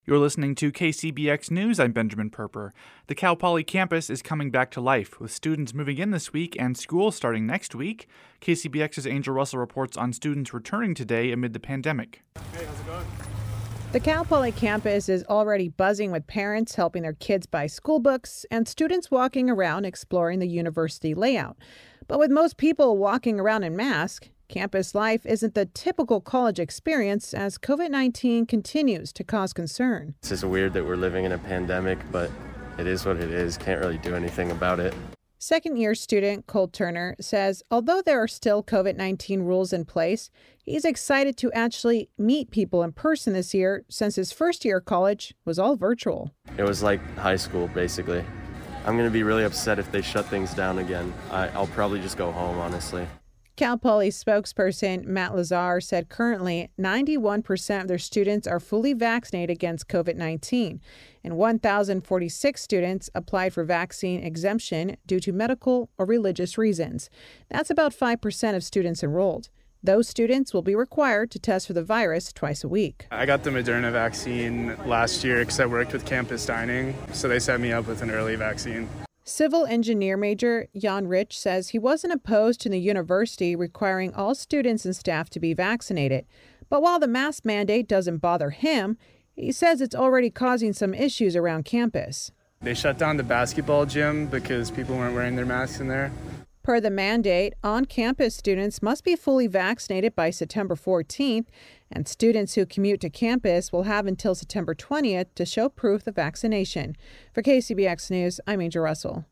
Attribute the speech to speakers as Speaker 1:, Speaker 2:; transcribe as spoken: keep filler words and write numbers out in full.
Speaker 1: You're listening to K C B X News. I'm Benjamin Perper. The Cal Poly campus is coming back to life, with students moving in this week and school starting next week. K C B X's Angel Russell reports on students returning today amid the pandemic.
Speaker 2: Hey, how's it going?
Speaker 3: The Cal Poly campus is already buzzing with parents helping their kids buy school books and students walking around exploring the university layout. But with most people walking around in masks, campus life isn't the typical college experience as covid nineteen continues to cause concern.
Speaker 4: It's just weird that we're living in a pandemic, but it is what it is. Can't really do anything about it.
Speaker 3: Second-year student Cole Turner says although there are still covid nineteen rules in place, he's excited to actually meet people in person this year since his first year of college was all virtual.
Speaker 4: It was like high school, basically. I'm going to be really upset if they shut things down again. I, I'll probably just go home, honestly.
Speaker 3: Cal Poly spokesperson Matt Lazar said currently ninety-one percent of their students are fully vaccinated against covid nineteen, and one thousand forty-six students applied for vaccine exemption due to medical or religious reasons. That's about five percent of students enrolled. Those students will be required to test for the virus twice a week.
Speaker 2: I got the Moderna vaccine last year because I worked with campus dining, so they set me up with an early vaccine.
Speaker 3: Civil engineer major Jan Rich says he wasn't opposed to the university requiring all students and staff to be vaccinated. But while the mask mandate doesn't bother him, he says it's already causing some issues around campus.
Speaker 2: They shut down the basketball gym because people weren't wearing their masks in there.
Speaker 3: Per the mandate, on-campus students must be fully vaccinated by September fourteenth, and students who commute to campus will have until September twentieth to show proof of vaccination. For K C B X News, I'm Angel Russell.